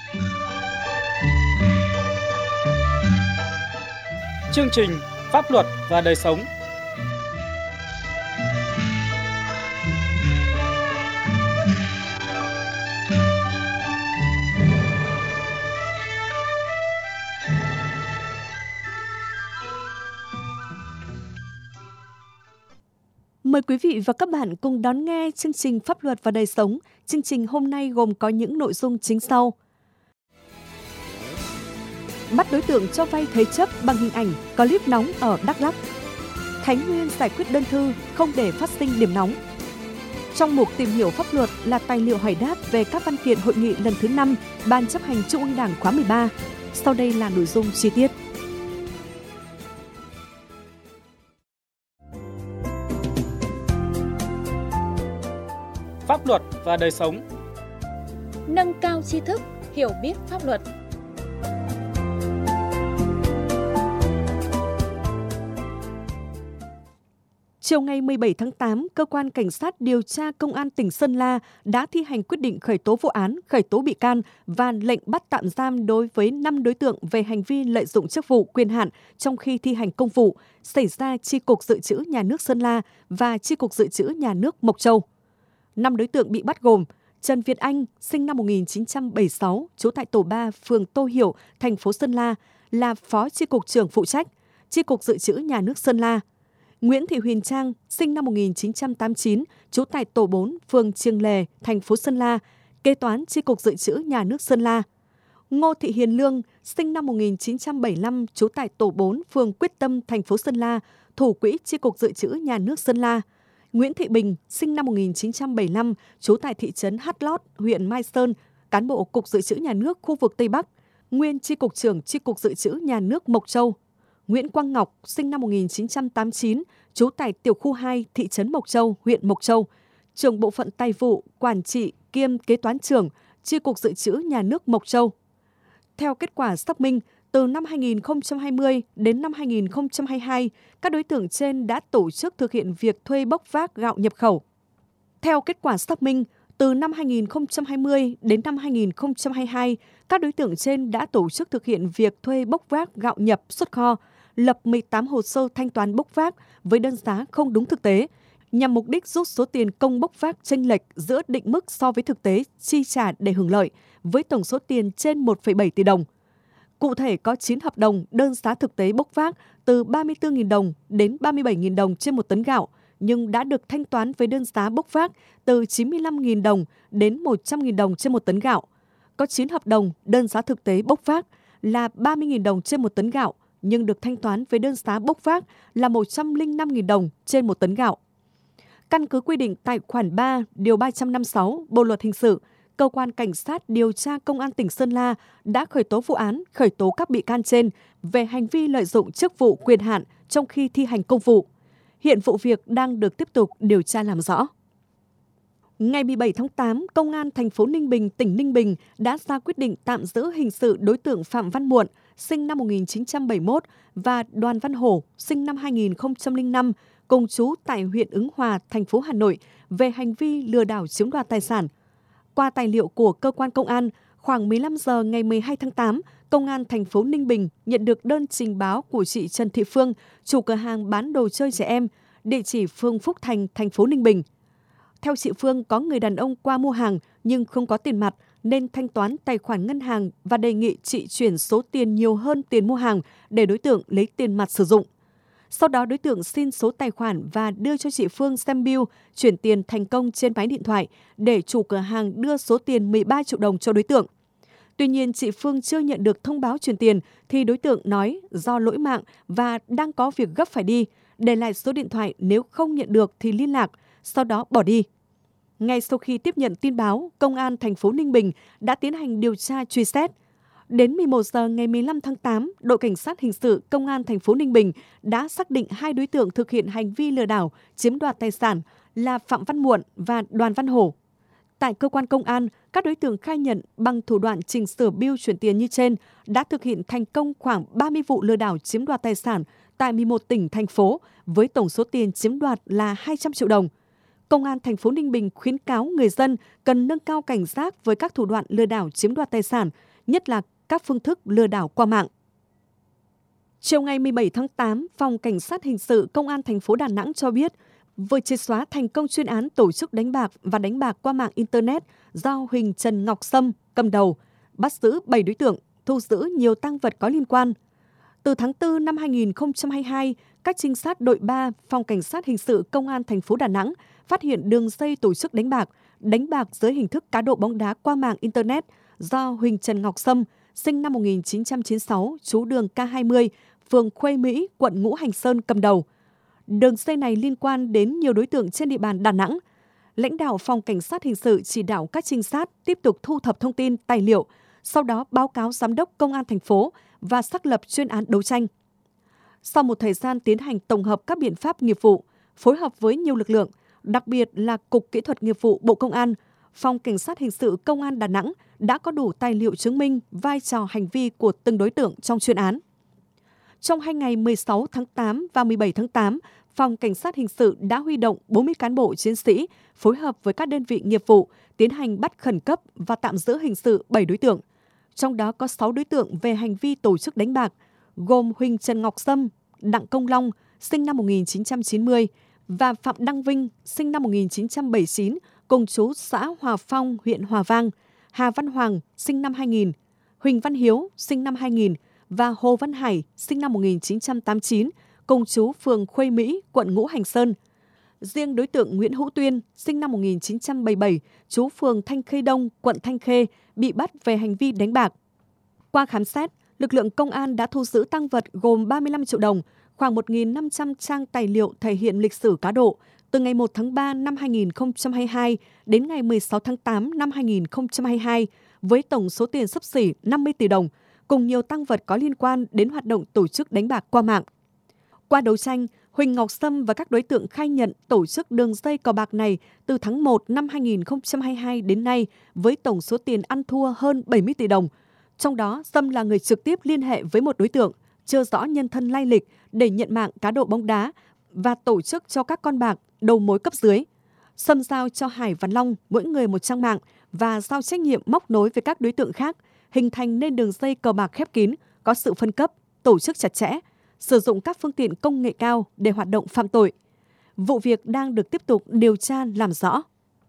Chương trình Pháp luật và đời sống. Mời quý vị và các bạn cùng đón nghe chương trình Pháp luật và đời sống. Chương trình hôm nay gồm có những nội dung chính sau. Bắt đối tượng cho vay thế chấp bằng hình ảnh clip nóng ở Đắk Lắk. Thái Nguyên giải quyết đơn thư không để phát sinh điểm nóng. Trong mục tìm hiểu pháp luật là tài liệu hỏi đáp về các văn kiện hội nghị lần thứ 5 Ban chấp hành Trung ương Đảng khóa 13. Sau đây là nội dung chi tiết. Pháp luật và đời sống. Nâng cao tri thức, hiểu biết pháp luật. Chiều ngày 17 tháng 8, Cơ quan Cảnh sát điều tra Công an tỉnh Sơn La đã thi hành quyết định khởi tố vụ án, khởi tố bị can và lệnh bắt tạm giam đối với 5 đối tượng về hành vi lợi dụng chức vụ quyền hạn trong khi thi hành công vụ xảy ra Chi cục Dự trữ Nhà nước Sơn La và Chi cục Dự trữ Nhà nước Mộc Châu. 5 đối tượng bị bắt gồm Trần Việt Anh, sinh năm 1976, trú tại tổ 3, phường Tô Hiểu, thành phố Sơn La, là Phó Chi cục trưởng phụ trách, Chi cục Dự trữ Nhà nước Sơn La. Nguyễn Thị Huyền Trang, sinh năm 1989, trú tại tổ 4, phường Chiêng Lề, thành phố Sơn La, kế toán Chi cục Dự trữ Nhà nước Sơn La. Ngô Thị Hiền Lương, sinh năm 1975, trú tại tổ 4, phường Quyết Tâm, thành phố Sơn La, thủ quỹ Chi cục Dự trữ Nhà nước Sơn La. Nguyễn Thị Bình, sinh năm 1975, trú tại thị trấn Hát Lót, huyện Mai Sơn, cán bộ Cục Dự trữ Nhà nước khu vực Tây Bắc, nguyên Chi cục trưởng Chi cục Dự trữ Nhà nước Mộc Châu. Nguyễn Quang Ngọc, sinh năm 1989, trú tại tiểu khu 2, thị trấn Mộc Châu, huyện Mộc Châu, trưởng bộ phận tài vụ, quản trị kiêm kế toán trưởng, Chi cục Dự trữ Nhà nước Mộc Châu. Theo kết quả xác minh, từ năm 2020 đến năm 2022, các đối tượng trên đã tổ chức thực hiện việc thuê bốc vác gạo nhập khẩu. Theo kết quả xác minh, từ năm 2020 đến năm 2022, các đối tượng trên đã tổ chức thực hiện việc thuê bốc vác gạo nhập xuất kho, lập 18 hồ sơ thanh toán bốc vác với đơn giá không đúng thực tế, nhằm mục đích rút số tiền công bốc vác chênh lệch giữa định mức so với thực tế chi trả để hưởng lợi, với tổng số tiền trên 1,7 tỷ đồng. Cụ thể có 9 hợp đồng đơn giá thực tế bốc vác từ 34.000 đồng đến 37.000 đồng trên một tấn gạo, nhưng đã được thanh toán với đơn giá bốc vác từ 95.000 đồng đến 100.000 đồng trên một tấn gạo. Có 9 hợp đồng đơn giá thực tế bốc vác là 30.000 đồng trên một tấn gạo, nhưng được thanh toán với đơn giá bốc vác là 105.000 đồng trên một tấn gạo. Căn cứ quy định tại khoản 3, điều 356 Bộ luật hình sự, Cơ quan Cảnh sát điều tra Công an tỉnh Sơn La đã khởi tố vụ án, khởi tố các bị can trên về hành vi lợi dụng chức vụ quyền hạn trong khi thi hành công vụ. Hiện vụ việc đang được tiếp tục điều tra làm rõ. Ngày 17 tháng 8, Công an thành phố Ninh Bình, tỉnh Ninh Bình đã ra quyết định tạm giữ hình sự đối tượng Phạm Văn Muộn, sinh năm 1971 và Đoàn Văn Hổ, sinh năm 2005, cùng trú tại huyện Ứng Hòa, thành phố Hà Nội về hành vi lừa đảo chiếm đoạt tài sản. Qua tài liệu của cơ quan công an, khoảng 15 giờ ngày 12 tháng 8, Công an thành phố Ninh Bình nhận được đơn trình báo của chị Trần Thị Phương, chủ cửa hàng bán đồ chơi trẻ em, địa chỉ phường Phúc Thành, thành phố Ninh Bình. Theo chị Phương, có người đàn ông qua mua hàng nhưng không có tiền mặt nên thanh toán tài khoản ngân hàng và đề nghị chị chuyển số tiền nhiều hơn tiền mua hàng để đối tượng lấy tiền mặt sử dụng. Sau đó đối tượng xin số tài khoản và đưa cho chị Phương xem bill chuyển tiền thành công trên máy điện thoại để chủ cửa hàng đưa số tiền 13 triệu đồng cho đối tượng. Tuy nhiên, chị Phương chưa nhận được thông báo chuyển tiền thì đối tượng nói do lỗi mạng và đang có việc gấp phải đi, để lại số điện thoại nếu không nhận được thì liên lạc, sau đó bỏ đi. Ngay sau khi tiếp nhận tin báo, Công an thành phố Ninh Bình đã tiến hành điều tra truy xét. Đến 11 giờ ngày 15 tháng 8, đội cảnh sát hình sự Công an thành phố Ninh Bình đã xác định 2 đối tượng thực hiện hành vi lừa đảo, chiếm đoạt tài sản là Phạm Văn Muộn và Đoàn Văn Hổ. Tại cơ quan công an, các đối tượng khai nhận bằng thủ đoạn chỉnh sửa bill chuyển tiền như trên đã thực hiện thành công khoảng 30 vụ lừa đảo chiếm đoạt tài sản tại 11 tỉnh, thành phố với tổng số tiền chiếm đoạt là 200 triệu đồng. Công an thành phố Ninh Bình khuyến cáo người dân cần nâng cao cảnh giác với các thủ đoạn lừa đảo chiếm đoạt tài sản nhất là các phương thức lừa đảo qua mạng. Chiều ngày 17 tháng 8, Phòng Cảnh sát Hình sự Công an thành phố Đà Nẵng cho biết vừa triệt xóa thành công chuyên án tổ chức đánh bạc và đánh bạc qua mạng Internet do Huỳnh Trần Ngọc Sâm cầm đầu, bắt giữ 7 đối tượng, thu giữ nhiều tang vật có liên quan. Từ tháng 4 năm 2022, các trinh sát đội 3 Phòng Cảnh sát Hình sự Công an thành phố Đà Nẵng phát hiện đường dây tổ chức đánh bạc dưới hình thức cá độ bóng đá qua mạng Internet do Huỳnh Trần Ngọc Sâm, sinh năm 1996, trú đường K20, phường Khuê Mỹ, quận Ngũ Hành Sơn cầm đầu. Đường dây này liên quan đến nhiều đối tượng trên địa bàn Đà Nẵng. Lãnh đạo Phòng Cảnh sát Hình sự chỉ đạo các trinh sát tiếp tục thu thập thông tin, tài liệu, sau đó báo cáo Giám đốc Công an thành phố và xác lập chuyên án đấu tranh. Sau một thời gian tiến hành tổng hợp các biện pháp nghiệp vụ, phối hợp với nhiều lực lượng, đặc biệt là Cục Kỹ thuật Nghiệp vụ Bộ Công an, Phòng Cảnh sát Hình sự Công an Đà Nẵng đã có đủ tài liệu chứng minh vai trò hành vi của từng đối tượng trong chuyên án. Trong 2 ngày 16 tháng 8 và 17 tháng 8, Phòng Cảnh sát Hình sự đã huy động 40 cán bộ chiến sĩ phối hợp với các đơn vị nghiệp vụ tiến hành bắt khẩn cấp và tạm giữ hình sự 7 đối tượng. Trong đó có 6 đối tượng về hành vi tổ chức đánh bạc, gồm Huỳnh Trần Ngọc Sâm, Đặng Công Long, sinh năm 1990 và Phạm Đăng Vinh, sinh năm 1979, cùng trú xã Hòa Phong, huyện Hòa Vang, Hà Văn Hoàng, sinh năm 2000, Huỳnh Văn Hiếu, sinh năm 2000 và Hồ Văn Hải, sinh năm 1989, cùng trú phường Khuê Mỹ, quận Ngũ Hành Sơn. Riêng đối tượng Nguyễn Hữu Tuyên, sinh năm 1977, trú phường Thanh Khê Đông, quận Thanh Khê, bị bắt về hành vi đánh bạc. Qua khám xét, lực lượng công an đã thu giữ tang vật gồm 35 triệu đồng, khoảng 1.500 trang tài liệu thể hiện lịch sử cá độ từ ngày 1 tháng 3 năm 2022 đến ngày 16 tháng 8 năm 2022 với tổng số tiền xấp xỉ 50 tỷ đồng, cùng nhiều tang vật có liên quan đến hoạt động tổ chức đánh bạc qua mạng. Qua đấu tranh, Huỳnh Ngọc Sâm và các đối tượng khai nhận tổ chức đường dây cờ bạc này từ tháng 1 năm 2022 đến nay với tổng số tiền ăn thua hơn 70 tỷ đồng. Trong đó, Sâm là người trực tiếp liên hệ với một đối tượng, chưa rõ nhân thân lai lịch để nhận mạng cá độ bóng đá và tổ chức cho các con bạc đầu mối cấp dưới. Sâm giao cho Hải và Long mỗi người một trang mạng và giao trách nhiệm móc nối với các đối tượng khác, hình thành nên đường dây cờ bạc khép kín, có sự phân cấp, tổ chức chặt chẽ, sử dụng các phương tiện công nghệ cao để hoạt động phạm tội. Vụ việc đang được tiếp tục điều tra làm rõ.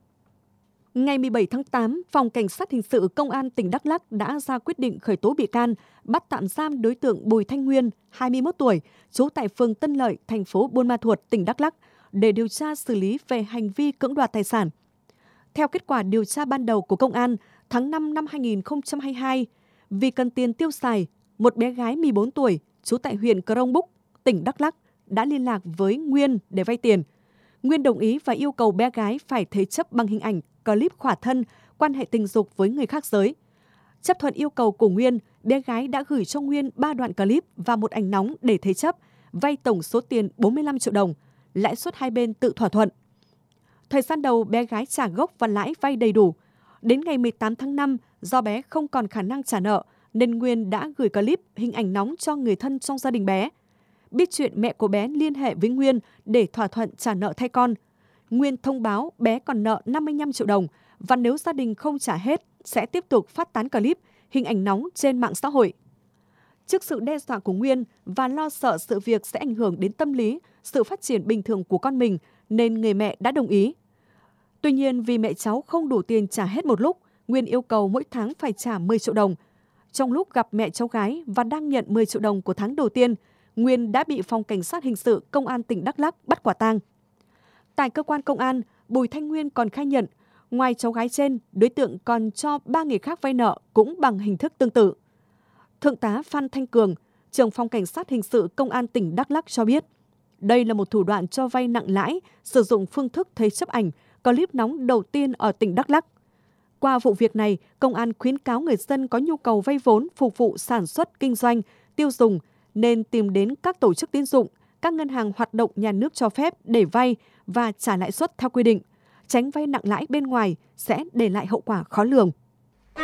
Ngày 17 tháng 8, Phòng Cảnh sát Hình sự Công an tỉnh Đắk Lắk đã ra quyết định khởi tố bị can, bắt tạm giam đối tượng Bùi Thanh Nguyên, 21 tuổi, trú tại phường Tân Lợi, thành phố Buôn Ma Thuột, tỉnh Đắk Lắk, để điều tra xử lý về hành vi cưỡng đoạt tài sản. Theo kết quả điều tra ban đầu của công an, tháng 5 năm 2022, vì cần tiền tiêu xài, một bé gái 14 tuổi, trú tại huyện Crong Búc, tỉnh Đắk Lắk, đã liên lạc với Nguyên để vay tiền. Nguyên đồng ý và yêu cầu bé gái phải thế chấp bằng hình ảnh, clip khỏa thân, quan hệ tình dục với người khác giới. Chấp thuận yêu cầu của Nguyên, bé gái đã gửi cho Nguyên 3 đoạn clip và một ảnh nóng để thế chấp, vay tổng số tiền 45 triệu đồng, lãi suất hai bên tự thỏa thuận. Thời gian đầu, bé gái trả gốc và lãi vay đầy đủ. Đến ngày 18 tháng 5, do bé không còn khả năng trả nợ, nên Nguyên đã gửi clip, hình ảnh nóng cho người thân trong gia đình bé. Biết chuyện, mẹ của bé liên hệ với Nguyên để thỏa thuận trả nợ thay con. Nguyên thông báo bé còn nợ 55 triệu đồng và nếu gia đình không trả hết, sẽ tiếp tục phát tán clip, hình ảnh nóng trên mạng xã hội. Trước sự đe dọa của Nguyên và lo sợ sự việc sẽ ảnh hưởng đến tâm lý, sự phát triển bình thường của con mình, nên người mẹ đã đồng ý. Tuy nhiên, vì mẹ cháu không đủ tiền trả hết một lúc, Nguyên yêu cầu mỗi tháng phải trả 10 triệu đồng. Trong lúc gặp mẹ cháu gái và đang nhận 10 triệu đồng của tháng đầu tiên, Nguyên đã bị Phòng Cảnh sát Hình sự Công an tỉnh Đắk Lắk bắt quả tang. Tại cơ quan công an, Bùi Thanh Nguyên còn khai nhận, ngoài cháu gái trên, đối tượng còn cho 3 người khác vay nợ cũng bằng hình thức tương tự. Thượng tá Phan Thanh Cường, trưởng Phòng Cảnh sát Hình sự Công an tỉnh Đắk Lắk cho biết, đây là một thủ đoạn cho vay nặng lãi, sử dụng phương thức thế chấp ảnh, clip nóng đầu tiên ở tỉnh Đắk Lắk. Qua vụ việc này, công an khuyến cáo người dân có nhu cầu vay vốn phục vụ sản xuất, kinh doanh, tiêu dùng nên tìm đến các tổ chức tín dụng, các ngân hàng hoạt động nhà nước cho phép để vay và trả lãi suất theo quy định. Tránh vay nặng lãi bên ngoài sẽ để lại hậu quả khó lường.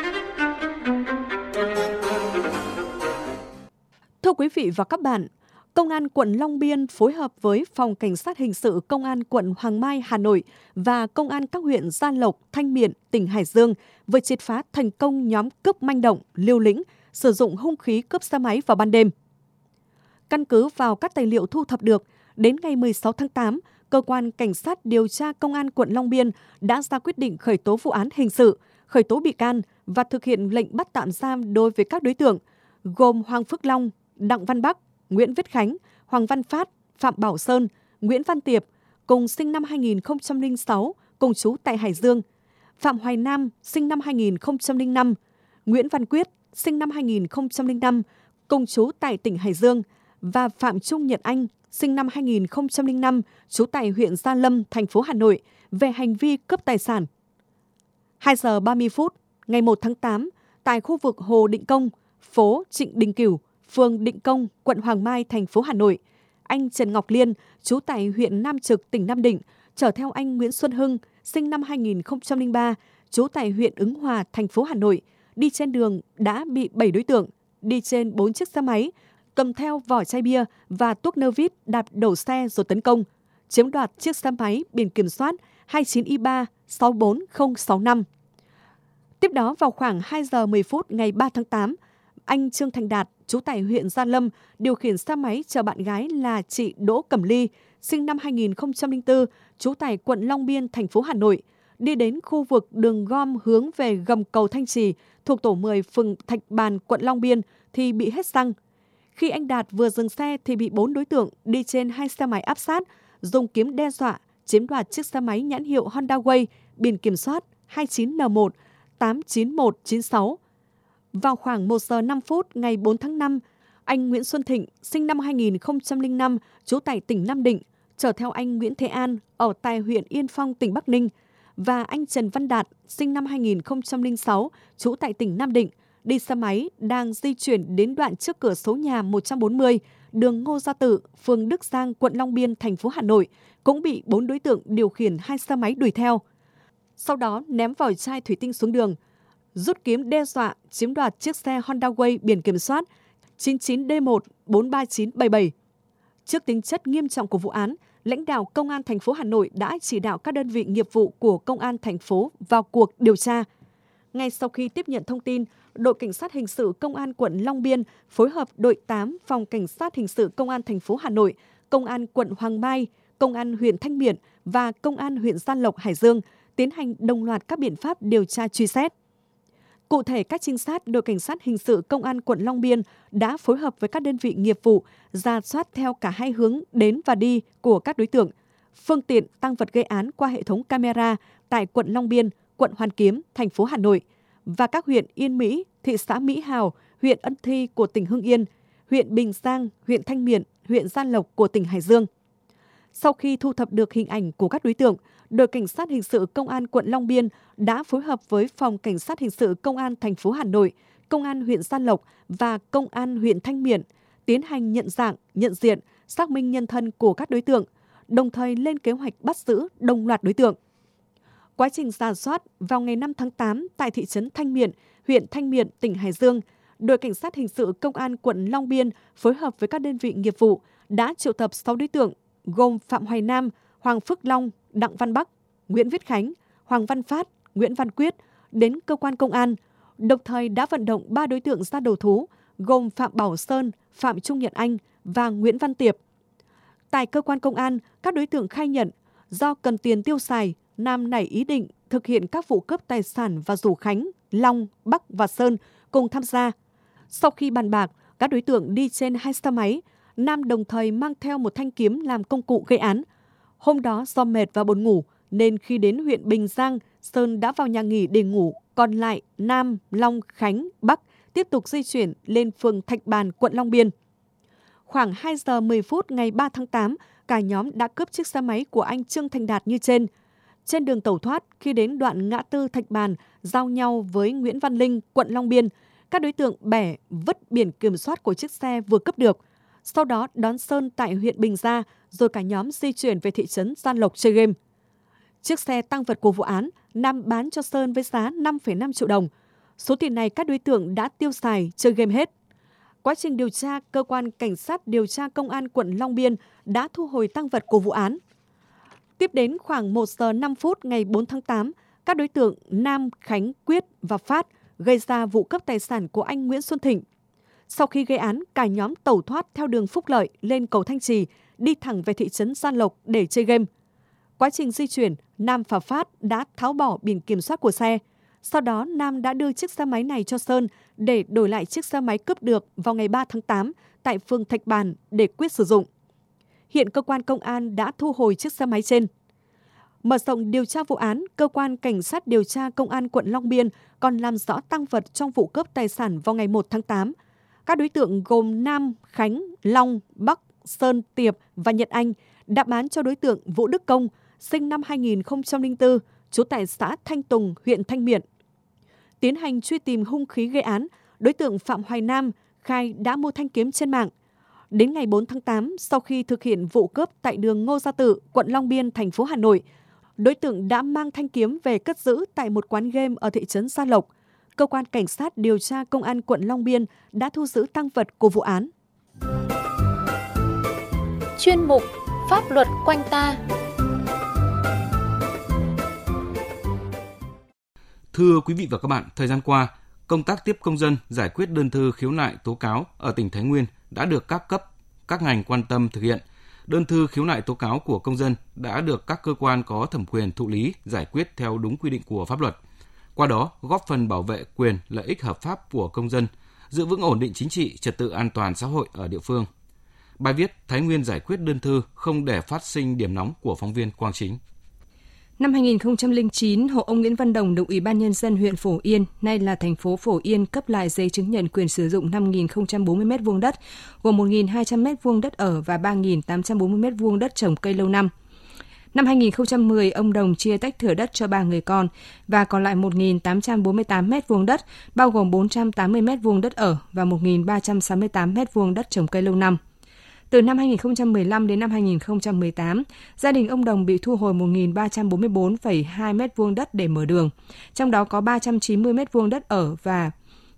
Thưa quý vị và các bạn, Công an quận Long Biên phối hợp với Phòng Cảnh sát Hình sự Công an quận Hoàng Mai, Hà Nội và Công an các huyện Gia Lộc, Thanh Miện, tỉnh Hải Dương vừa triệt phá thành công nhóm cướp manh động, liều lĩnh, sử dụng hung khí cướp xe máy vào ban đêm. Căn cứ vào các tài liệu thu thập được, đến ngày 16 tháng 8, Cơ quan Cảnh sát điều tra Công an quận Long Biên đã ra quyết định khởi tố vụ án hình sự, khởi tố bị can và thực hiện lệnh bắt tạm giam đối với các đối tượng gồm Hoàng Phước Long, Đặng Văn Bắc, Nguyễn Viết Khánh, Hoàng Văn Phát, Phạm Bảo Sơn, Nguyễn Văn Tiệp, cùng sinh năm 2006, cùng trú tại Hải Dương, Phạm Hoài Nam, sinh năm 2005, Nguyễn Văn Quyết, sinh năm 2005, cùng trú tại tỉnh Hải Dương, và Phạm Trung Nhật Anh, sinh năm 2005, trú tại huyện Gia Lâm, thành phố Hà Nội, về hành vi cướp tài sản. 2 giờ 30 phút, ngày 1 tháng 8, tại khu vực Hồ Định Công, phố Trịnh Đình Cửu, phường Định Công, quận Hoàng Mai, thành phố Hà Nội, anh Trần Ngọc Liên, trú tại huyện Nam Trực, tỉnh Nam Định, chở theo anh Nguyễn Xuân Hưng, sinh năm 2003, trú tại huyện Ứng Hòa, thành phố Hà Nội, đi trên đường đã bị 7 đối tượng, đi trên 4 chiếc xe máy, cầm theo vỏ chai bia và tuốc nơ vít đạp đổ xe rồi tấn công, chiếm đoạt chiếc xe máy biển kiểm soát 29Y3 64065. Tiếp đó vào khoảng 2 giờ 10 phút ngày 3 tháng 8, anh Trương Thành Đạt, trú tại huyện Gia Lâm, điều khiển xe máy chở bạn gái là chị Đỗ Cẩm Ly, sinh năm 2004, trú tại quận Long Biên, thành phố Hà Nội, đi đến khu vực đường gom hướng về gầm cầu Thanh Trì thuộc tổ 10 phường Thạch Bàn, quận Long Biên thì bị hết xăng. Khi anh Đạt vừa dừng xe thì bị 4 đối tượng đi trên 2 xe máy áp sát, dùng kiếm đe dọa, chiếm đoạt chiếc xe máy nhãn hiệu Honda Way, biển kiểm soát 29N1 89196. Vào khoảng 1 giờ 5 phút ngày 4 tháng 5, anh Nguyễn Xuân Thịnh, sinh năm 2005, trú tại tỉnh Nam Định, chở theo anh Nguyễn Thế An ở tại huyện Yên Phong, tỉnh Bắc Ninh, và anh Trần Văn Đạt, sinh năm 2006, trú tại tỉnh Nam Định, đi xe máy đang di chuyển đến đoạn trước cửa số nhà 140, đường Ngô Gia Tự, phường Đức Giang, quận Long Biên, thành phố Hà Nội, cũng bị 4 đối tượng điều khiển 2 xe máy đuổi theo. Sau đó ném vỏ chai thủy tinh xuống đường, rút kiếm đe dọa chiếm đoạt chiếc xe Honda Way biển kiểm soát 99D1 43977. Trước tính chất nghiêm trọng của vụ án, lãnh đạo Công an thành phố Hà Nội đã chỉ đạo các đơn vị nghiệp vụ của Công an thành phố vào cuộc điều tra. Ngay sau khi tiếp nhận thông tin, đội Cảnh sát Hình sự Công an quận Long Biên phối hợp đội 8 Phòng Cảnh sát Hình sự Công an thành phố Hà Nội, Công an quận Hoàng Mai, Công an huyện Thanh Miện và Công an huyện Gia Lộc, Hải Dương tiến hành đồng loạt các biện pháp điều tra truy xét. Cụ thể, các trinh sát đội Cảnh sát Hình sự Công an quận Long Biên đã phối hợp với các đơn vị nghiệp vụ rà soát theo cả hai hướng đến và đi của các đối tượng, phương tiện tang vật gây án qua hệ thống camera tại quận Long Biên, quận Hoàn Kiếm, thành phố Hà Nội và các huyện Yên Mỹ, thị xã Mỹ Hào, huyện Ân Thi của tỉnh Hưng Yên, huyện Bình Giang, huyện Thanh Miện, huyện Gia Lộc của tỉnh Hải Dương. Sau khi thu thập được hình ảnh của các đối tượng, đội Cảnh sát Hình sự Công an quận Long Biên đã phối hợp với Phòng Cảnh sát Hình sự Công an thành phố Hà Nội, Công an huyện Gia Lộc và Công an huyện Thanh Miện tiến hành nhận dạng, nhận diện, xác minh nhân thân của các đối tượng, đồng thời lên kế hoạch bắt giữ đồng loạt đối tượng. Quá trình rà soát, vào ngày 5 tháng 8 tại thị trấn Thanh Miện, huyện Thanh Miện, tỉnh Hải Dương, đội Cảnh sát Hình sự Công an quận Long Biên phối hợp với các đơn vị nghiệp vụ đã triệu tập 6 đối tượng gồm Phạm Hoài Nam, Hoàng Phước Long, Đặng Văn Bắc, Nguyễn Viết Khánh, Hoàng Văn Phát, Nguyễn Văn Quyết đến cơ quan công an, đồng thời đã vận động 3 đối tượng ra đầu thú gồm Phạm Bảo Sơn, Phạm Trung Nhật Anh và Nguyễn Văn Tiệp. Tại cơ quan công an, các đối tượng khai nhận do cần tiền tiêu xài, Nam nảy ý định thực hiện các vụ cướp tài sản và rủ Khánh, Long, Bắc và Sơn cùng tham gia. Sau khi bàn bạc, các đối tượng đi trên 2 xe máy, Nam đồng thời mang theo một thanh kiếm làm công cụ gây án. Hôm đó do mệt và buồn ngủ nên khi đến huyện Bình Giang, Sơn đã vào nhà nghỉ để ngủ, còn lại Nam, Long, Khánh, Bắc tiếp tục di chuyển lên phường Thạch Bàn, quận Long Biên. Khoảng 2 giờ 10 phút ngày 3 tháng 8, cả nhóm đã cướp chiếc xe máy của anh Trương Thành Đạt như trên. Trên đường tẩu thoát, khi đến đoạn ngã tư Thạch Bàn, giao nhau với Nguyễn Văn Linh, quận Long Biên, các đối tượng bẻ, vứt biển kiểm soát của chiếc xe vừa cướp được. Sau đó đón Sơn tại huyện Bình Gia, rồi cả nhóm di chuyển về thị trấn Gia Lộc chơi game. Chiếc xe tang vật của vụ án, Nam bán cho Sơn với giá 5,5 triệu đồng. Số tiền này các đối tượng đã tiêu xài chơi game hết. Quá trình điều tra, cơ quan cảnh sát điều tra công an quận Long Biên đã thu hồi tang vật của vụ án. Tiếp đến khoảng 1 giờ 5 phút ngày 4 tháng 8, các đối tượng Nam, Khánh, Quyết và Phát gây ra vụ cướp tài sản của anh Nguyễn Xuân Thịnh. Sau khi gây án, cả nhóm tẩu thoát theo đường Phúc Lợi lên cầu Thanh Trì, đi thẳng về thị trấn Gia Lộc để chơi game. Quá trình di chuyển, Nam và Phát đã tháo bỏ biển kiểm soát của xe. Sau đó, Nam đã đưa chiếc xe máy này cho Sơn để đổi lại chiếc xe máy cướp được vào ngày 3 tháng 8 tại phường Thạch Bàn để Quyết sử dụng. Hiện cơ quan công an đã thu hồi chiếc xe máy trên. Mở rộng điều tra vụ án, cơ quan cảnh sát điều tra công an quận Long Biên còn làm rõ tang vật trong vụ cướp tài sản vào ngày 1 tháng 8. Các đối tượng gồm Nam, Khánh, Long, Bắc, Sơn, Tiệp và Nhật Anh đã bán cho đối tượng Vũ Đức Công, sinh năm 2004, trú tại xã Thanh Tùng, huyện Thanh Miện. Tiến hành truy tìm hung khí gây án, đối tượng Phạm Hoài Nam khai đã mua thanh kiếm trên mạng. Đến ngày 4 tháng 8, sau khi thực hiện vụ cướp tại đường Ngô Gia Tự, quận Long Biên, thành phố Hà Nội, đối tượng đã mang thanh kiếm về cất giữ tại một quán game ở thị trấn Gia Lộc. Cơ quan cảnh sát điều tra công an quận Long Biên đã thu giữ tang vật của vụ án. Chuyên mục Pháp luật quanh ta. Thưa quý vị và các bạn, thời gian qua, công tác tiếp công dân giải quyết đơn thư khiếu nại tố cáo ở tỉnh Thái Nguyên đã được các cấp, các ngành quan tâm thực hiện. Đơn thư khiếu nại tố cáo của công dân đã được các cơ quan có thẩm quyền thụ lý, giải quyết theo đúng quy định của pháp luật. Qua đó, góp phần bảo vệ quyền, lợi ích hợp pháp của công dân, giữ vững ổn định chính trị, trật tự an toàn xã hội ở địa phương. Bài viết Thái Nguyên giải quyết đơn thư không để phát sinh điểm nóng của phóng viên Quang Chính. Năm 2009, hộ ông Nguyễn Văn Đồng được Ủy ban Nhân dân huyện Phổ Yên, nay là thành phố Phổ Yên, cấp lại giấy chứng nhận quyền sử dụng 5.040 m2 đất, gồm 1.200 m2 đất ở và 3.840 m2 đất trồng cây lâu năm. Năm 2010, ông Đồng chia tách thửa đất cho 3 người con và còn lại 1.848 m2 đất, bao gồm 480 m2 đất ở và 1.368 m2 đất trồng cây lâu năm. Từ năm 2015 đến năm 2018, gia đình ông Đồng bị thu hồi 1.344,2 m2 đất để mở đường, trong đó có 390 m2 đất ở và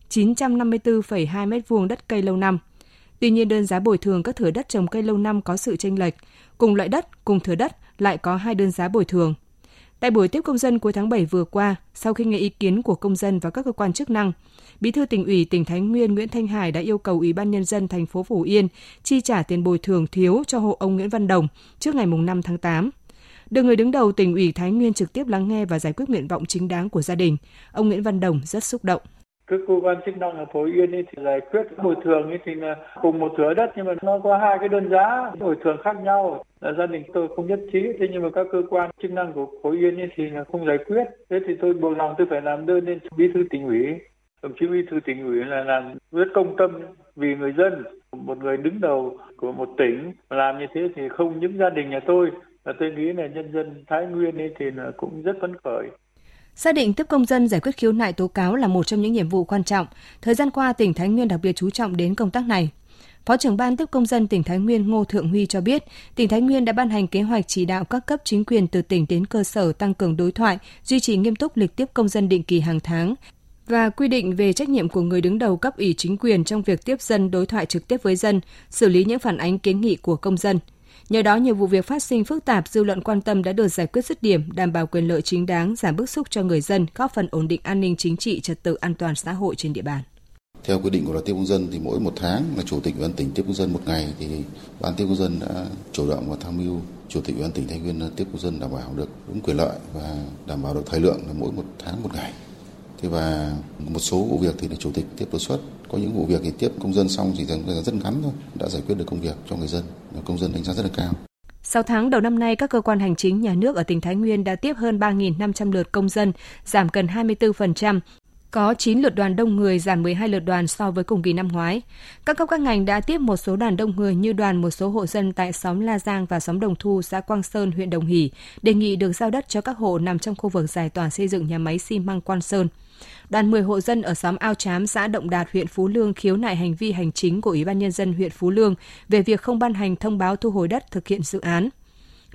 954,2 m2 đất cây lâu năm. Tuy nhiên, đơn giá bồi thường các thửa đất trồng cây lâu năm có sự chênh lệch, cùng loại đất, cùng thửa đất lại có 2 đơn giá bồi thường. Tại buổi tiếp công dân cuối tháng 7 vừa qua, sau khi nghe ý kiến của công dân và các cơ quan chức năng, Bí thư Tỉnh ủy tỉnh Thái Nguyên Nguyễn Thanh Hải đã yêu cầu Ủy ban Nhân dân thành phố Phổ Yên chi trả tiền bồi thường thiếu cho hộ ông Nguyễn Văn Đồng trước ngày 5 tháng 8. Được người đứng đầu Tỉnh ủy Thái Nguyên trực tiếp lắng nghe và giải quyết nguyện vọng chính đáng của gia đình, ông Nguyễn Văn Đồng rất xúc động. Các cơ quan chức năng ở Phổ Yên thì giải quyết bồi thường thì là cùng một thửa đất nhưng mà nó có 2 cái đơn giá bồi thường khác nhau. Là gia đình tôi không nhất trí, thế nhưng mà các cơ quan chức năng của Phổ Yên thì là không giải quyết. Thế thì tôi buộc lòng tôi phải làm đơn lên Bí thư Tỉnh ủy. Đồng chí Bí thư Tỉnh ủy là làm rất công tâm vì người dân, một người đứng đầu của một tỉnh làm như thế thì không những gia đình nhà tôi, mà tôi nghĩ là nhân dân Thái Nguyên thì là cũng rất phấn khởi. Xác định tiếp công dân giải quyết khiếu nại tố cáo là một trong những nhiệm vụ quan trọng. Thời gian qua, tỉnh Thái Nguyên đặc biệt chú trọng đến công tác này. Phó trưởng ban tiếp công dân tỉnh Thái Nguyên Ngô Thượng Huy cho biết, tỉnh Thái Nguyên đã ban hành kế hoạch chỉ đạo các cấp chính quyền từ tỉnh đến cơ sở tăng cường đối thoại, duy trì nghiêm túc lịch tiếp công dân định kỳ hàng tháng và quy định về trách nhiệm của người đứng đầu cấp ủy chính quyền trong việc tiếp dân đối thoại trực tiếp với dân, xử lý những phản ánh kiến nghị của công dân. Nhờ đó, nhiều vụ việc phát sinh phức tạp, dư luận quan tâm đã được giải quyết dứt điểm, đảm bảo quyền lợi chính đáng, giảm bức xúc cho người dân, góp phần ổn định an ninh chính trị, trật tự an toàn xã hội trên địa bàn. Theo quy định của luật tiếp công dân thì mỗi một tháng là chủ tịch ủy ban tỉnh tiếp công dân một ngày, thì ban tiếp công dân đã chủ động và tham mưu chủ tịch ủy ban tỉnh Thái Nguyên tiếp công dân đảm bảo được đúng quyền lợi và đảm bảo được thời lượng là mỗi một tháng một ngày. Thế và một số vụ việc thì là chủ tịch tiếp đột xuất, có những vụ việc thì tiếp công dân xong chỉ rất ngắn thôi, đã giải quyết được công việc cho người dân, công dân đánh giá rất là cao. 6 tháng đầu năm nay, các cơ quan hành chính nhà nước ở tỉnh Thái Nguyên đã tiếp hơn 3.500 lượt công dân, giảm gần 24%. Có 9 lượt đoàn đông người, giảm 12 lượt đoàn so với cùng kỳ năm ngoái. Các cấp các ngành đã tiếp một số đoàn đông người như đoàn một số hộ dân tại xóm La Giang và xóm Đồng Thu, xã Quang Sơn, huyện Đồng Hỷ, đề nghị được giao đất cho các hộ nằm trong khu vực giải tỏa xây dựng nhà máy xi măng Quan Sơn. Đoàn 10 hộ dân ở xóm Ao Trám, xã Động Đạt, huyện Phú Lương khiếu nại hành vi hành chính của Ủy ban Nhân dân huyện Phú Lương về việc không ban hành thông báo thu hồi đất thực hiện dự án.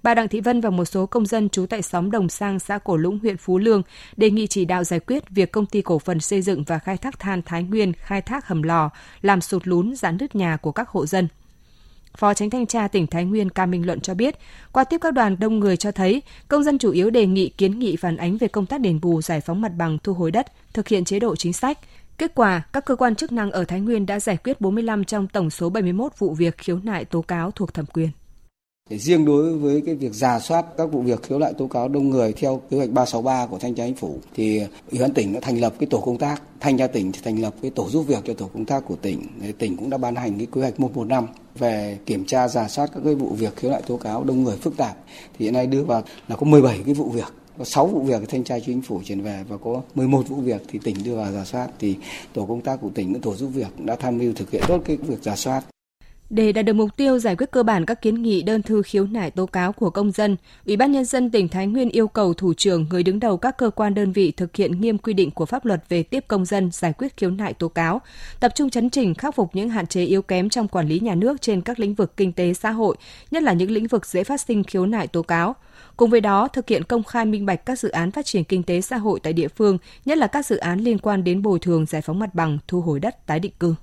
Bà Đặng Thị Vân và một số công dân trú tại xóm Đồng Sang, xã Cổ Lũng, huyện Phú Lương đề nghị chỉ đạo giải quyết việc Công ty Cổ phần Xây dựng và Khai thác than Thái Nguyên khai thác hầm lò làm sụt lún rạn nứt nhà của các hộ dân. Phó Chánh Thanh tra tỉnh Thái Nguyên Ca Minh Luận cho biết, qua tiếp các đoàn đông người cho thấy, công dân chủ yếu đề nghị kiến nghị phản ánh về công tác đền bù, giải phóng mặt bằng, thu hồi đất, thực hiện chế độ chính sách. Kết quả, các cơ quan chức năng ở Thái Nguyên đã giải quyết 45 trong tổng số 71 vụ việc khiếu nại tố cáo thuộc thẩm quyền. Riêng đối với cái việc rà soát các vụ việc khiếu nại tố cáo đông người theo kế hoạch 363 của Thanh tra Chính phủ thì Ủy ban tỉnh đã thành lập cái tổ công tác, Thanh tra tỉnh thì thành lập cái tổ giúp việc cho tổ công tác của tỉnh. Tỉnh cũng đã ban hành cái kế hoạch 115 về kiểm tra rà soát các cái vụ việc khiếu nại tố cáo đông người phức tạp. Thì hiện nay đưa vào là có 17 cái vụ việc. Có 6 vụ việc Thanh tra Chính phủ chuyển về và có 11 vụ việc thì tỉnh đưa vào rà soát, thì tổ công tác của tỉnh, tổ giúp việc đã tham mưu thực hiện tốt cái việc rà soát. Để đạt được mục tiêu giải quyết cơ bản các kiến nghị, đơn thư khiếu nại tố cáo của công dân, Ủy ban Nhân dân tỉnh Thái Nguyên yêu cầu thủ trưởng, người đứng đầu các cơ quan đơn vị thực hiện nghiêm quy định của pháp luật về tiếp công dân, giải quyết khiếu nại tố cáo, tập trung chấn chỉnh khắc phục những hạn chế yếu kém trong quản lý nhà nước trên các lĩnh vực kinh tế xã hội, nhất là những lĩnh vực dễ phát sinh khiếu nại tố cáo. Cùng với đó, thực hiện công khai minh bạch các dự án phát triển kinh tế xã hội tại địa phương, nhất là các dự án liên quan đến bồi thường, giải phóng mặt bằng, thu hồi đất, tái định cư.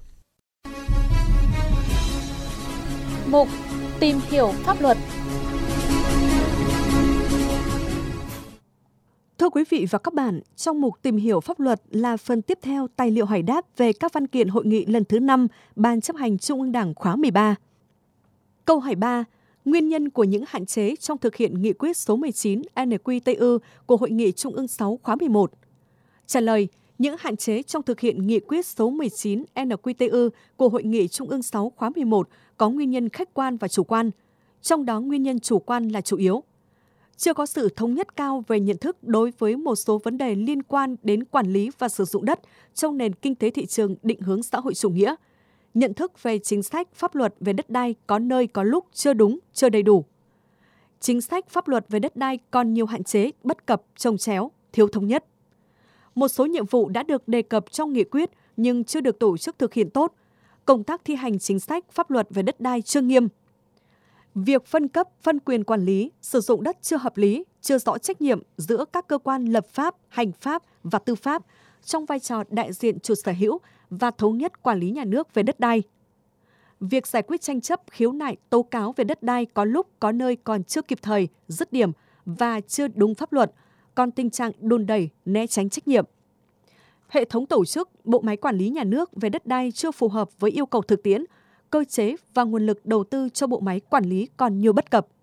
Mục Tìm hiểu pháp luật. Thưa quý vị và các bạn, trong mục Tìm hiểu pháp luật là phần tiếp theo tài liệu hỏi đáp về các văn kiện hội nghị lần thứ 5 Ban chấp hành Trung ương Đảng khóa 13. Câu hỏi 3. Nguyên nhân của những hạn chế trong thực hiện nghị quyết số 19 NQTU của Hội nghị Trung ương 6 khóa 11. Trả lời, những hạn chế trong thực hiện nghị quyết số 19 NQTU của Hội nghị Trung ương 6 khóa 11 có nguyên nhân khách quan và chủ quan, trong đó nguyên nhân chủ quan là chủ yếu. Chưa có sự thống nhất cao về nhận thức đối với một số vấn đề liên quan đến quản lý và sử dụng đất trong nền kinh tế thị trường định hướng xã hội chủ nghĩa. Nhận thức về chính sách, pháp luật về đất đai có nơi có lúc chưa đúng, chưa đầy đủ. Chính sách, pháp luật về đất đai còn nhiều hạn chế, bất cập, chồng chéo, thiếu thống nhất. Một số nhiệm vụ đã được đề cập trong nghị quyết nhưng chưa được tổ chức thực hiện tốt. Công tác thi hành chính sách, pháp luật về đất đai chưa nghiêm. Việc phân cấp, phân quyền quản lý, sử dụng đất chưa hợp lý, chưa rõ trách nhiệm giữa các cơ quan lập pháp, hành pháp và tư pháp trong vai trò đại diện chủ sở hữu và thống nhất quản lý nhà nước về đất đai. Việc giải quyết tranh chấp, khiếu nại, tố cáo về đất đai có lúc có nơi còn chưa kịp thời, dứt điểm và chưa đúng pháp luật, còn tình trạng đùn đẩy, né tránh trách nhiệm. Hệ thống tổ chức, bộ máy quản lý nhà nước về đất đai chưa phù hợp với yêu cầu thực tiễn, cơ chế và nguồn lực đầu tư cho bộ máy quản lý còn nhiều bất cập.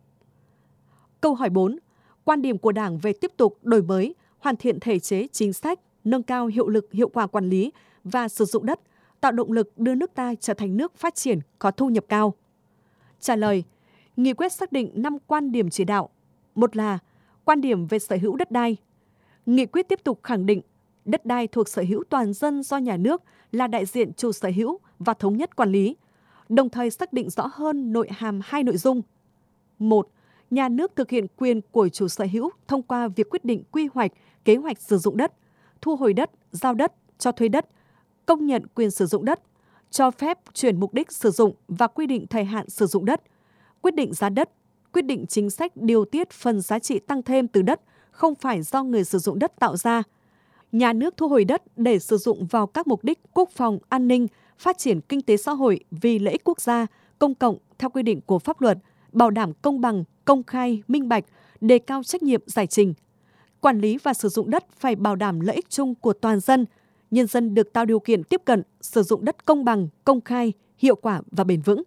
Câu hỏi 4. Quan điểm của Đảng về tiếp tục đổi mới, hoàn thiện thể chế chính sách, nâng cao hiệu lực hiệu quả quản lý và sử dụng đất, tạo động lực đưa nước ta trở thành nước phát triển có thu nhập cao. Trả lời, nghị quyết xác định 5 quan điểm chỉ đạo. Một là quan điểm về sở hữu đất đai. Nghị quyết tiếp tục khẳng định đất đai thuộc sở hữu toàn dân do nhà nước là đại diện chủ sở hữu và thống nhất quản lý, đồng thời xác định rõ hơn nội hàm 2 nội dung. 1. Nhà nước thực hiện quyền của chủ sở hữu thông qua việc quyết định quy hoạch, kế hoạch sử dụng đất, thu hồi đất, giao đất, cho thuê đất, công nhận quyền sử dụng đất, cho phép chuyển mục đích sử dụng và quy định thời hạn sử dụng đất, quyết định giá đất, quyết định chính sách điều tiết phần giá trị tăng thêm từ đất không phải do người sử dụng đất tạo ra. Nhà nước thu hồi đất để sử dụng vào các mục đích quốc phòng, an ninh, phát triển kinh tế xã hội vì lợi ích quốc gia, công cộng theo quy định của pháp luật, bảo đảm công bằng, công khai, minh bạch, đề cao trách nhiệm giải trình. Quản lý và sử dụng đất phải bảo đảm lợi ích chung của toàn dân, nhân dân được tạo điều kiện tiếp cận, sử dụng đất công bằng, công khai, hiệu quả và bền vững.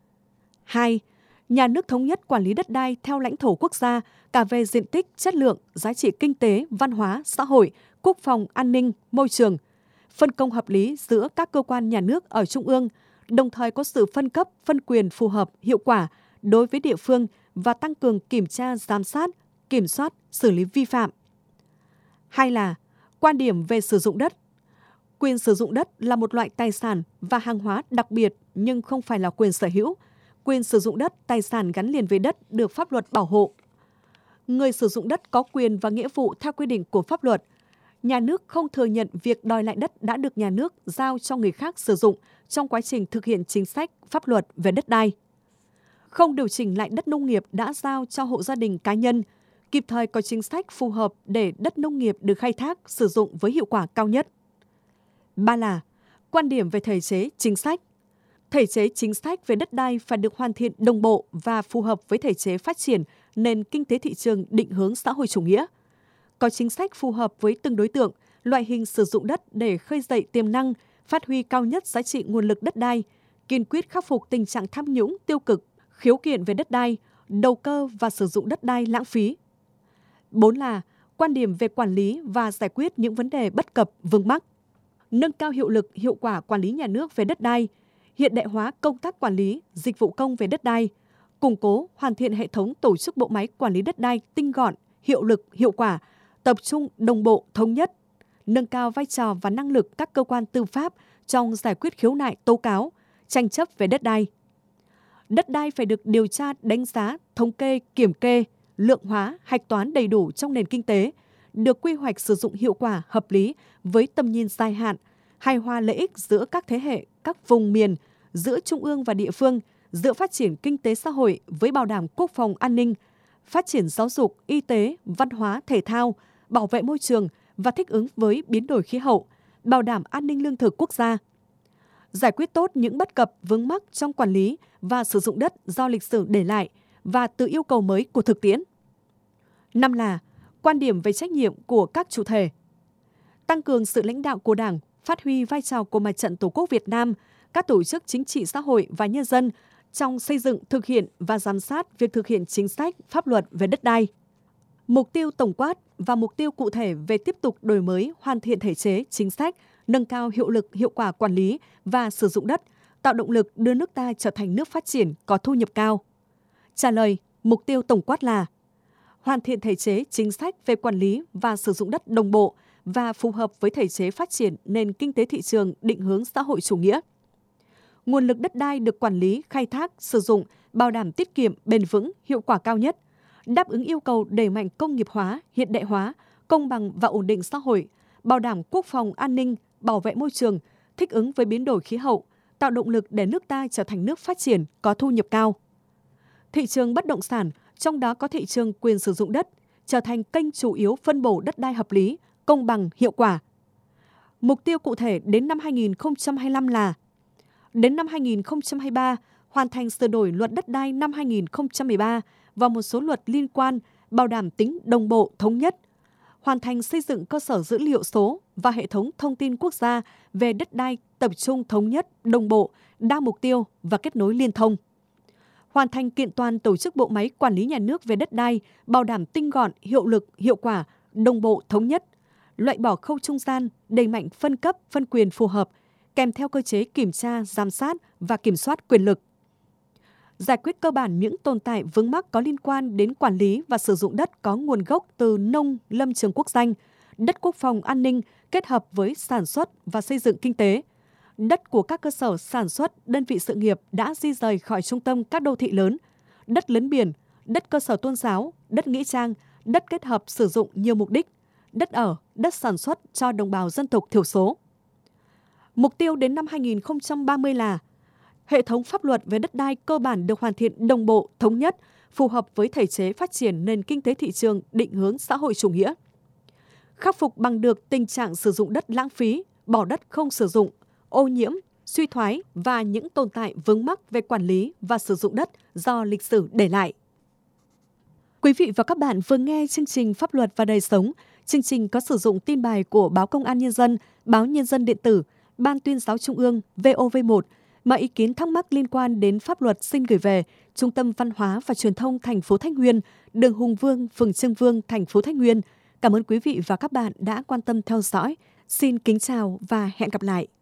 2. Nhà nước thống nhất quản lý đất đai theo lãnh thổ quốc gia, cả về diện tích, chất lượng, giá trị kinh tế, văn hóa, xã hội, quốc phòng, an ninh, môi trường, phân công hợp lý giữa các cơ quan nhà nước ở trung ương, đồng thời có sự phân cấp, phân quyền phù hợp, hiệu quả đối với địa phương và tăng cường kiểm tra, giám sát, kiểm soát, xử lý vi phạm. 2 là quan điểm về sử dụng đất. Quyền sử dụng đất là một loại tài sản và hàng hóa đặc biệt nhưng không phải là quyền sở hữu. Quyền sử dụng đất, tài sản gắn liền với đất được pháp luật bảo hộ. Người sử dụng đất có quyền và nghĩa vụ theo quy định của pháp luật. Nhà nước không thừa nhận việc đòi lại đất đã được nhà nước giao cho người khác sử dụng trong quá trình thực hiện chính sách, pháp luật về đất đai. không điều chỉnh lại đất nông nghiệp đã giao cho hộ gia đình cá nhân, kịp thời có chính sách phù hợp để đất nông nghiệp được khai thác, sử dụng với hiệu quả cao nhất. 3 là quan điểm về thể chế chính sách. Thể chế chính sách về đất đai phải được hoàn thiện đồng bộ và phù hợp với thể chế phát triển nền kinh tế thị trường định hướng xã hội chủ nghĩa. Có chính sách phù hợp với từng đối tượng, loại hình sử dụng đất để khơi dậy tiềm năng, phát huy cao nhất giá trị nguồn lực đất đai, kiên quyết khắc phục tình trạng tham nhũng, tiêu cực, khiếu kiện về đất đai, đầu cơ và sử dụng đất đai lãng phí. 4 là quan điểm về quản lý và giải quyết những vấn đề bất cập vướng mắc. Nâng cao hiệu lực, hiệu quả quản lý nhà nước về đất đai, hiện đại hóa công tác quản lý, dịch vụ công về đất đai, củng cố, hoàn thiện hệ thống tổ chức bộ máy quản lý đất đai tinh gọn, hiệu lực, hiệu quả, tập trung, đồng bộ, thống nhất, nâng cao vai trò và năng lực các cơ quan tư pháp trong giải quyết khiếu nại tố cáo, tranh chấp về đất đai. Đất đai phải được điều tra, đánh giá, thống kê, kiểm kê, lượng hóa, hạch toán đầy đủ trong nền kinh tế, được quy hoạch sử dụng hiệu quả, hợp lý với tầm nhìn dài hạn, hài hòa lợi ích giữa các thế hệ, các vùng miền, giữa trung ương và địa phương, giữa phát triển kinh tế xã hội với bảo đảm quốc phòng an ninh, phát triển giáo dục, y tế, văn hóa, thể thao, bảo vệ môi trường và thích ứng với biến đổi khí hậu, bảo đảm an ninh lương thực quốc gia. Giải quyết tốt những bất cập vướng mắc trong quản lý và sử dụng đất do lịch sử để lại và từ yêu cầu mới của thực tiễn. 5 là quan điểm về trách nhiệm của các chủ thể. Tăng cường sự lãnh đạo của Đảng, phát huy vai trò của Mặt trận Tổ quốc Việt Nam, các tổ chức chính trị xã hội và nhân dân trong xây dựng, thực hiện và giám sát việc thực hiện chính sách, pháp luật về đất đai. Mục tiêu tổng quát và mục tiêu cụ thể về tiếp tục đổi mới, hoàn thiện thể chế, chính sách, nâng cao hiệu lực, hiệu quả quản lý và sử dụng đất, tạo động lực đưa nước ta trở thành nước phát triển có thu nhập cao. Trả lời, mục tiêu tổng quát là hoàn thiện thể chế, chính sách về quản lý và sử dụng đất đồng bộ và phù hợp với thể chế phát triển nền kinh tế thị trường định hướng xã hội chủ nghĩa. Nguồn lực đất đai được quản lý, khai thác, sử dụng, bảo đảm tiết kiệm, bền vững, hiệu quả cao nhất, đáp ứng yêu cầu đẩy mạnh công nghiệp hóa, hiện đại hóa, công bằng và ổn định xã hội, bảo đảm quốc phòng an ninh, bảo vệ môi trường, thích ứng với biến đổi khí hậu, tạo động lực để nước ta trở thành nước phát triển có thu nhập cao. Thị trường bất động sản, trong đó có thị trường quyền sử dụng đất, trở thành kênh chủ yếu phân bổ đất đai hợp lý, công bằng, hiệu quả. Mục tiêu cụ thể đến năm 2025 là đến năm 2023 hoàn thành sửa đổi luật đất đai năm 2013 và một số luật liên quan, bảo đảm tính đồng bộ, thống nhất, hoàn thành xây dựng cơ sở dữ liệu số và hệ thống thông tin quốc gia về đất đai tập trung, thống nhất, đồng bộ, đa mục tiêu và kết nối liên thông. Hoàn thành kiện toàn tổ chức bộ máy quản lý nhà nước về đất đai, bảo đảm tinh gọn, hiệu lực, hiệu quả, đồng bộ, thống nhất, loại bỏ khâu trung gian, đẩy mạnh phân cấp, phân quyền phù hợp, kèm theo cơ chế kiểm tra, giám sát và kiểm soát quyền lực. Giải quyết cơ bản những tồn tại vướng mắc có liên quan đến quản lý và sử dụng đất có nguồn gốc từ nông lâm trường quốc danh, đất quốc phòng an ninh kết hợp với sản xuất và xây dựng kinh tế, đất của các cơ sở sản xuất, đơn vị sự nghiệp đã di rời khỏi trung tâm các đô thị lớn, đất lấn biển, đất cơ sở tôn giáo, đất nghĩa trang, đất kết hợp sử dụng nhiều mục đích, đất ở, đất sản xuất cho đồng bào dân tộc thiểu số. Mục tiêu đến năm 2030 là hệ thống pháp luật về đất đai cơ bản được hoàn thiện đồng bộ, thống nhất, phù hợp với thể chế phát triển nền kinh tế thị trường định hướng xã hội chủ nghĩa. Khắc phục bằng được tình trạng sử dụng đất lãng phí, bỏ đất không sử dụng, ô nhiễm, suy thoái và những tồn tại vướng mắc về quản lý và sử dụng đất do lịch sử để lại. Quý vị và các bạn vừa nghe chương trình Pháp luật và đời sống. Chương trình có sử dụng tin bài của Báo Công an Nhân dân, Báo Nhân dân điện tử, Ban Tuyên giáo Trung ương, VOV1. Mọi ý kiến thắc mắc liên quan đến pháp luật xin gửi về Trung tâm Văn hóa và Truyền thông thành phố Thái Nguyên, đường Hùng Vương, phường Trương Vương, thành phố Thái Nguyên. Cảm ơn quý vị và các bạn đã quan tâm theo dõi. Xin kính chào và hẹn gặp lại.